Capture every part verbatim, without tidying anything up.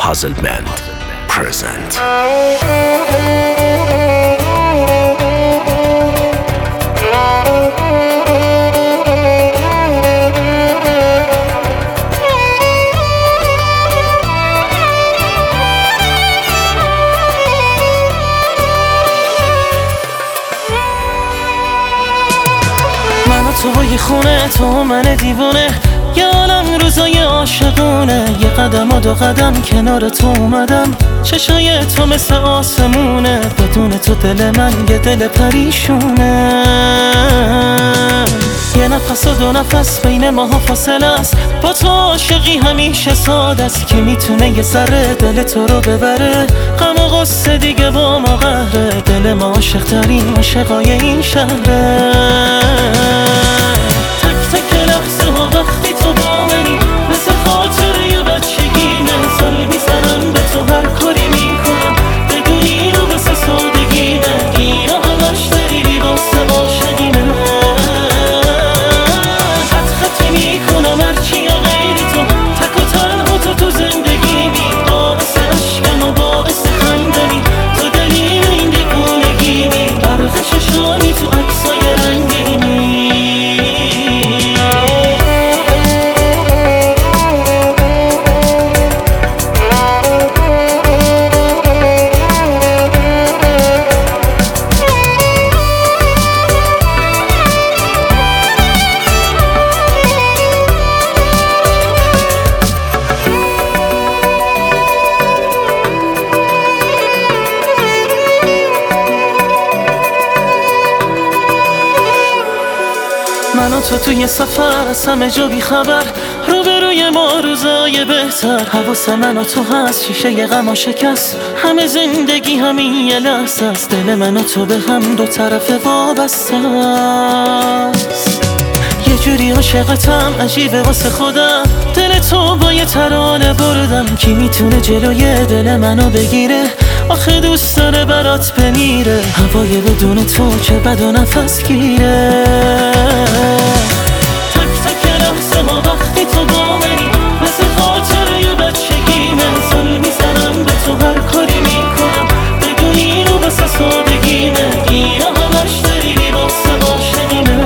Puzzlement present. توی خونه تو من دیوونه، یه عالم روزای عاشقونه، یه قدم و دو قدم کنار تو اومدم، چشای تو مثل آسمونه، بدون تو دل من یه دل پریشونه. یه نفس و دو نفس بین ماها فاصله است، با تو عاشقی همیشه ساده است، که میتونه یه ذره دل تو رو ببره، غم و غصه دیگه با ما قهره، دل ما عاشق ترین عاشقای این شهره. وقتی تو با منی مثل خاطره بچگیمه، سال میزنم به تو هر کاری میکنم، بدون اینو مثل سادگیمه، اینا همش دلیلی واسه عاشقیمه. خط خطی میکنم هرچی یا غیری تو، تک و تنها تو تو زندگیمی، باعث عشقم و باعث خندمی، تو دلیل این دیوونگیمی، برق چشانی تو عکسای رنگینی. من و تو توی سفر از همه جا بی خبر، روبروی ما روزای بهتر، حواس من و تو هست، شیشه ی غم شکست، همه زندگی همین یه لحظه است، دل من و تو به هم دو طرف وابسته است. یه جوری عاشقتم عجیبه واسه خودم، دل تو با یه ترانه بردم، کی میتونه جلوی دل منو بگیره، آخه دوست داره برات بمیره، هوای بدون تو که بد و نفس گیره. تک تک لحظه ها وقتی تو با منی مثل خاطره بچگیمه، سال میزنم به تو هر کاری میکنم، بدون اینو مثل سادگیمه، اینا همش دلیلی واسه عاشقیمه.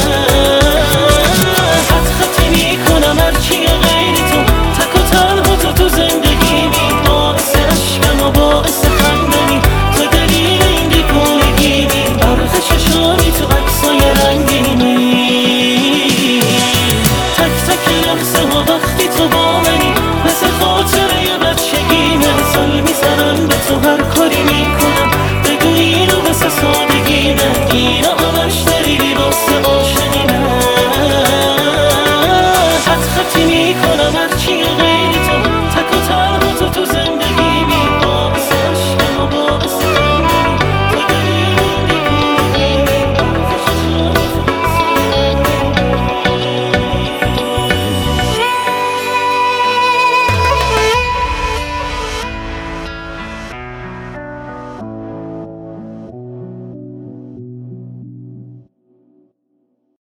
خط خطی میکنم هرچی یا غیری تو، تک و تنها تو تو زندگیمی، باعث عشقم و باعث خندمی، تو دلیل این دیوونگیمی، برق چشانی تو عکسای رنگینی. تک تک لحظه ها وقتی تو با منی مثل خاطره بچگیمه، سال میزنم به تو هر کاری میکنم، بدون اینو مثل سادگیمه، اینا همش دلیلی واسه عاشقی.